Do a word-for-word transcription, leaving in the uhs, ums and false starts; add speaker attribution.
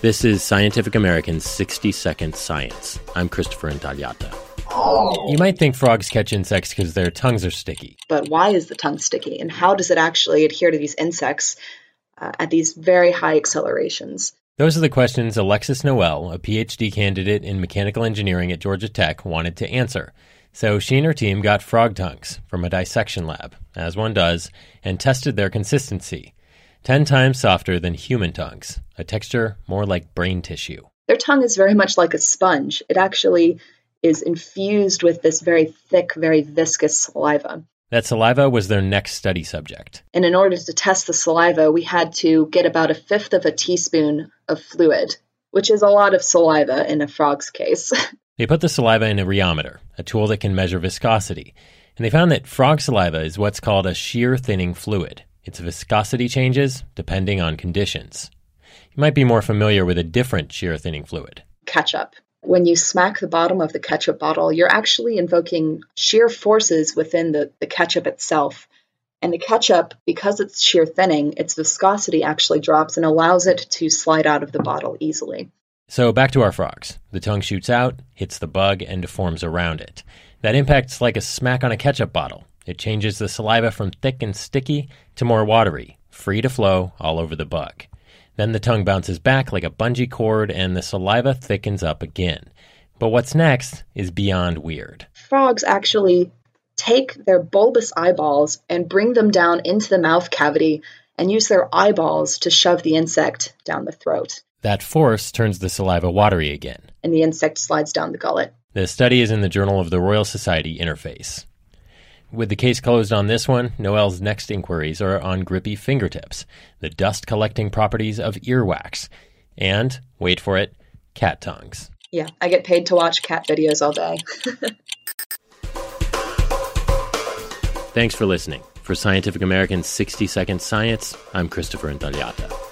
Speaker 1: This is Scientific American's sixty second Science. I'm Christopher Intagliata. You might think frogs catch insects because their tongues are sticky.
Speaker 2: But why is the tongue sticky, and how does it actually adhere to these insects uh, at these very high accelerations?
Speaker 1: Those are the questions Alexis Noel, a P H D candidate in mechanical engineering at Georgia Tech, wanted to answer. So she and her team got frog tongues from a dissection lab, as one does, and tested their consistency. Ten times softer than human tongues, a texture more like brain tissue.
Speaker 2: Their tongue is very much like a sponge. It actually is infused with this very thick, very viscous saliva.
Speaker 1: That saliva was their next study subject.
Speaker 2: And in order to test the saliva, we had to get about a fifth of a teaspoon of fluid, which is a lot of saliva in a frog's case.
Speaker 1: They put the saliva in a rheometer, a tool that can measure viscosity, and they found that frog saliva is what's called a shear thinning fluid. Its viscosity changes depending on conditions. You might be more familiar with a different shear thinning fluid.
Speaker 2: Ketchup. When you smack the bottom of the ketchup bottle, you're actually invoking shear forces within the, the ketchup itself. And the ketchup, because it's shear thinning, its viscosity actually drops and allows it to slide out of the bottle easily.
Speaker 1: So back to our frogs. The tongue shoots out, hits the bug, and deforms around it. That impact's like a smack on a ketchup bottle. It changes the saliva from thick and sticky to more watery, free to flow all over the bug. Then the tongue bounces back like a bungee cord and the saliva thickens up again. But what's next is beyond weird.
Speaker 2: Frogs actually take their bulbous eyeballs and bring them down into the mouth cavity and use their eyeballs to shove the insect down the throat.
Speaker 1: That force turns the saliva watery again.
Speaker 2: And the insect slides down the gullet.
Speaker 1: The study is in the Journal of the Royal Society Interface. With the case closed on this one, Noel's next inquiries are on grippy fingertips, the dust-collecting properties of earwax, and, wait for it, cat tongues.
Speaker 2: Yeah, I get paid to watch cat videos all day.
Speaker 1: Thanks for listening. For Scientific American's sixty second Science, I'm Christopher Intagliata.